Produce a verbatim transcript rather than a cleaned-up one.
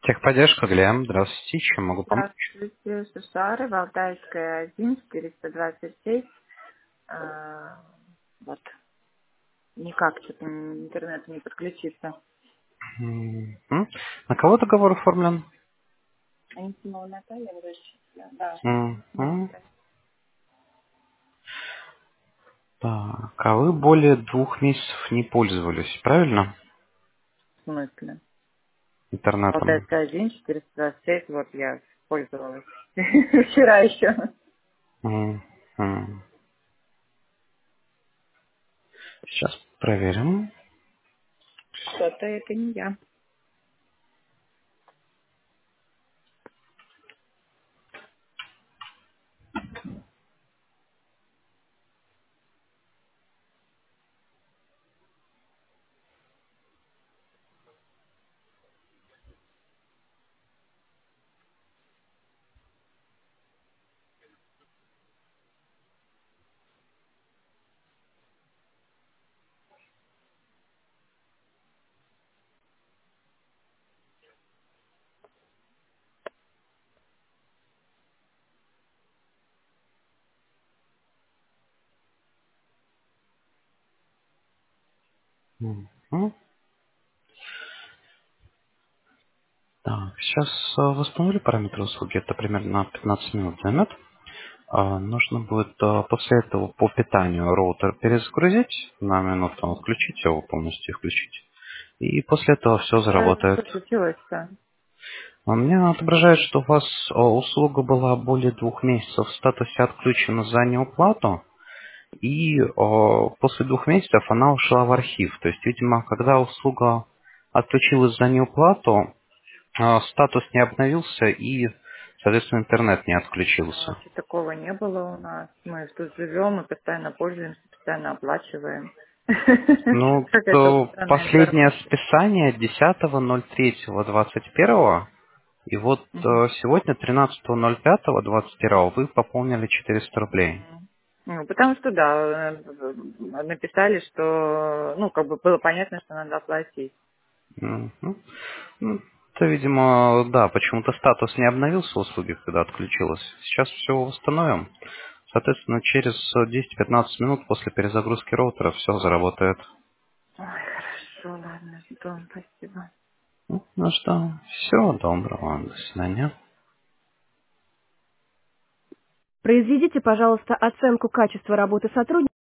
Техподдержка, Глеб. Здравствуйте, чем могу помочь? Здравствуйте, Сушары, Валдайская, один, четыреста двадцать шесть. А, вот, никак что-то интернет не подключится. Мгм. На кого договор оформлен? Анисимова Наталья, врач. Да, да, Мгм. да. Так, а вы более двух месяцев не пользовались, правильно? В смысле? Интернетом. Валдайская, один, четыреста двадцать шесть, вот я пользовалась вчера еще. Мгм. Сейчас проверим. Что-то это не я. Мгм. Так, сейчас э, восстановлю параметры услуги. Это примерно пятнадцать минут займет. А, Нужно будет э, после этого по питанию роутер перезагрузить на минуту, отключить его полностью и включить. И после этого все А заработает. что случилось-то? У меня отображает, что у вас э, услуга была более двух месяцев в статусе отключена за неуплату, и э, после двух месяцев она ушла в архив. То есть, видимо, когда услуга отключилась за неуплату, э, статус не обновился и, соответственно, интернет не А, отключился. что такого не было у нас. Мы тут живем, мы постоянно пользуемся, постоянно оплачиваем. Ну, Какая-то то странная последнее информация. списание десятого ноль третьего двадцать первого, и вот Мгм. э, сегодня тринадцатого ноль пятого двадцать первого вы пополнили четыреста рублей. Мгм. Ну, потому что, да, э, написали, что, ну, как бы было понятно, что надо оплатить. Мгм. Ну, это, видимо, да, почему-то статус не обновился услуги, когда отключилась. Сейчас все восстановим. Соответственно, через десять-пятнадцать минут после перезагрузки роутера все заработает. Ой, хорошо, ладно, жду, спасибо. Ну, ну что, всего доброго, до свидания. Произведите, пожалуйста, оценку качества работы сотрудника.